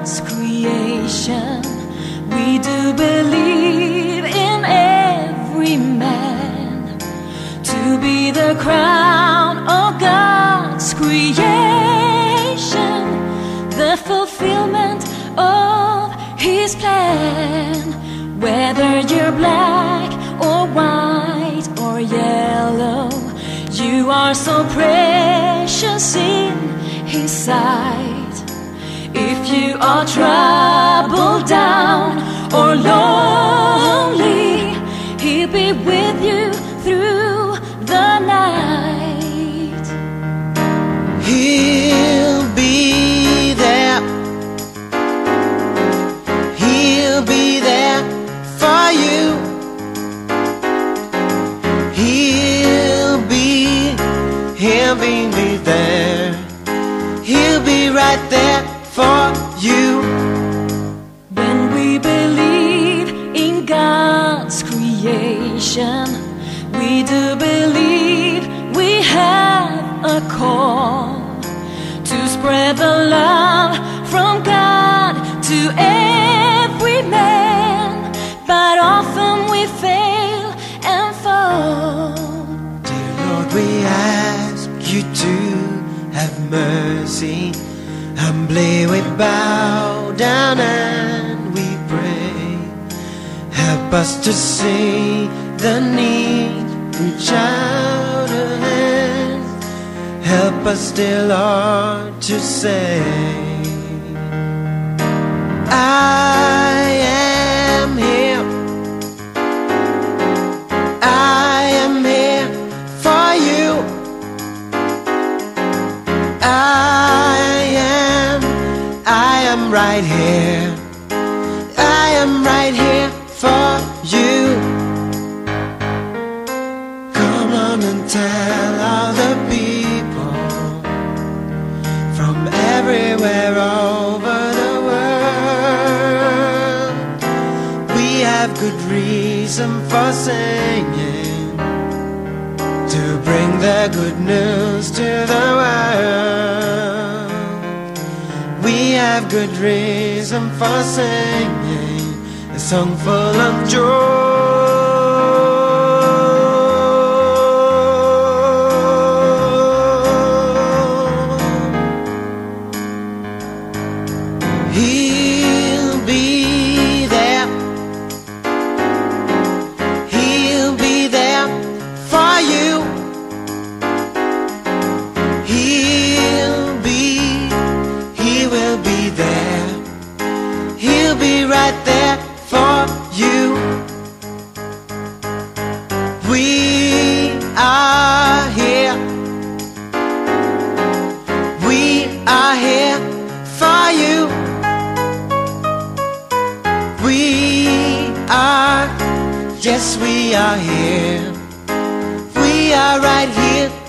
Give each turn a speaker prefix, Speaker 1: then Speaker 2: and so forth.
Speaker 1: God's creation, we do believe in every man to be the crown of God's creation, the fulfillment of His plan. Whether you're black or white or yellow, you are so precious in His sight. If you are troubled down or lonely, He'll be with you through the night.
Speaker 2: He'll be there. He'll be there for you. He'll be there. He'll be right there for you.
Speaker 1: When we believe in God's creation, we do believe we have a call to spread the love from God to every man, but often we fail and fall.
Speaker 2: Dear Lord, we ask you to have mercy. Humbly we bow down and we pray. Help us to see the need, reach out a hand. Help us, dear Lord, to say, I am here. I am here for you. I am right here. I am right here for you. Come on and tell all the people from everywhere over the world. We have good reason for singing, to bring the good news to the world. We have good reason for singing a song full of joy. He'll be there. He'll be there for you. He will be there. He'll be right there for you. We are here. We are here for you. We are, yes, we are here. We are right here